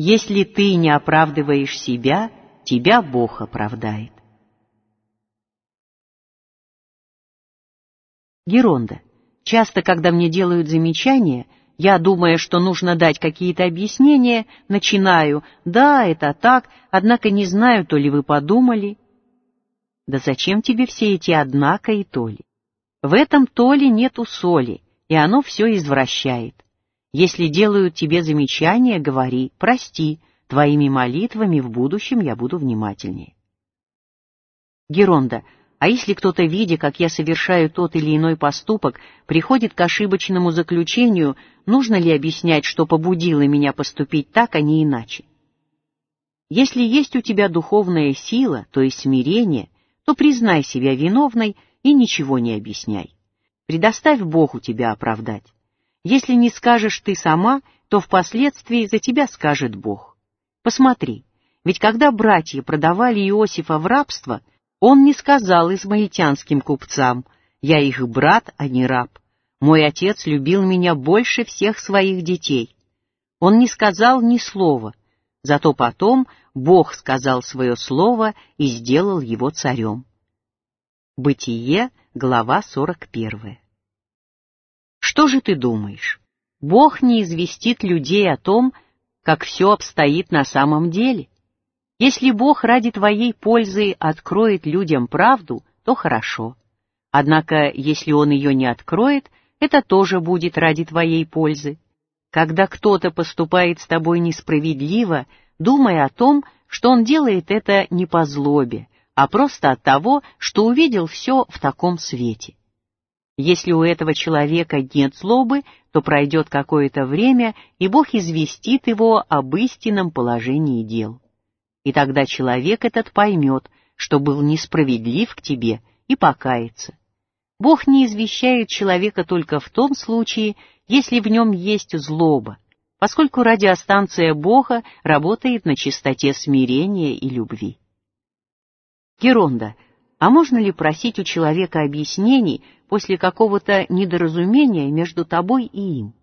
Если ты не оправдываешь себя, тебя Бог оправдает. Геронда. Часто, когда мне делают замечания, я, думая, что нужно дать какие-то объяснения, начинаю: «Да, это так, однако не знаю, то ли вы подумали». Да зачем тебе все эти «однако» и «то ли»? В этом «то ли» нету соли, и оно все извращает. Если делают тебе замечания, говори: «Прости, твоими молитвами в будущем я буду внимательнее». Геронда. А если кто-то, видя, как я совершаю тот или иной поступок, приходит к ошибочному заключению, нужно ли объяснять, что побудило меня поступить так, а не иначе? Если есть у тебя духовная сила, то есть смирение, то признай себя виновной и ничего не объясняй. Предоставь Богу тебя оправдать. Если не скажешь ты сама, то впоследствии за тебя скажет Бог. Посмотри, ведь когда братья продавали Иосифа в рабство, он не сказал измаильтянским купцам: «Я их брат, а не раб. Мой отец любил меня больше всех своих детей». Он не сказал ни слова, зато потом Бог сказал свое слово и сделал его царем. Бытие, глава 41. Что же ты думаешь? Бог не известит людей о том, как все обстоит на самом деле? Если Бог ради твоей пользы откроет людям правду, то хорошо. Однако, если Он ее не откроет, это тоже будет ради твоей пользы. Когда кто-то поступает с тобой несправедливо, думай о том, что он делает это не по злобе, а просто от того, что увидел все в таком свете. Если у этого человека нет злобы, то пройдет какое-то время, и Бог известит его об истинном положении дел. И тогда человек этот поймет, что был несправедлив к тебе, и покается. Бог не извещает человека только в том случае, если в нем есть злоба, поскольку радиостанция Бога работает на частоте смирения и любви. Геронда. А можно ли просить у человека объяснений после какого-то недоразумения между тобой и им?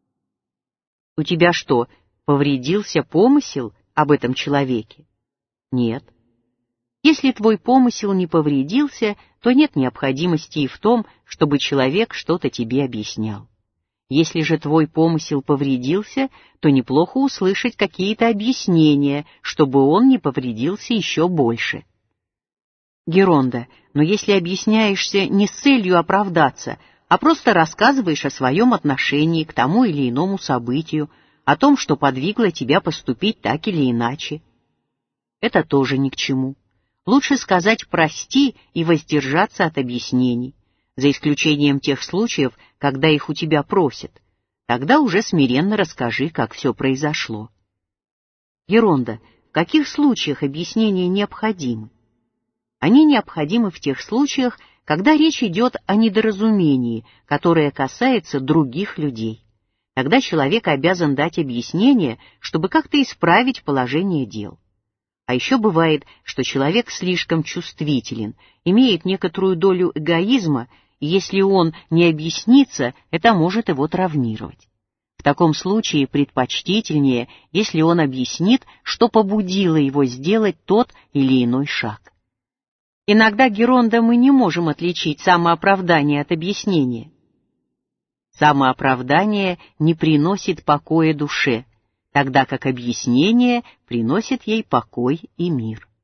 У тебя что, повредился помысел об этом человеке? Нет. Если твой помысел не повредился, то нет необходимости и в том, чтобы человек что-то тебе объяснял. Если же твой помысел повредился, то неплохо услышать какие-то объяснения, чтобы он не повредился еще больше. Геронда. Но если объясняешься не с целью оправдаться, а просто рассказываешь о своем отношении к тому или иному событию, о том, что подвигло тебя поступить так или иначе, это тоже ни к чему. Лучше сказать «прости» и воздержаться от объяснений, за исключением тех случаев, когда их у тебя просят. Тогда уже смиренно расскажи, как все произошло. Геронда. В каких случаях объяснения необходимы? Они необходимы в тех случаях, когда речь идет о недоразумении, которое касается других людей. Тогда человек обязан дать объяснение, чтобы как-то исправить положение дел. А еще бывает, что человек слишком чувствителен, имеет некоторую долю эгоизма, и если он не объяснится, это может его травмировать. В таком случае предпочтительнее, если он объяснит, что побудило его сделать тот или иной шаг. Иногда, Геронда, мы не можем отличить самооправдание от объяснения. Самооправдание не приносит покоя душе, тогда как объяснение приносит ей покой и мир.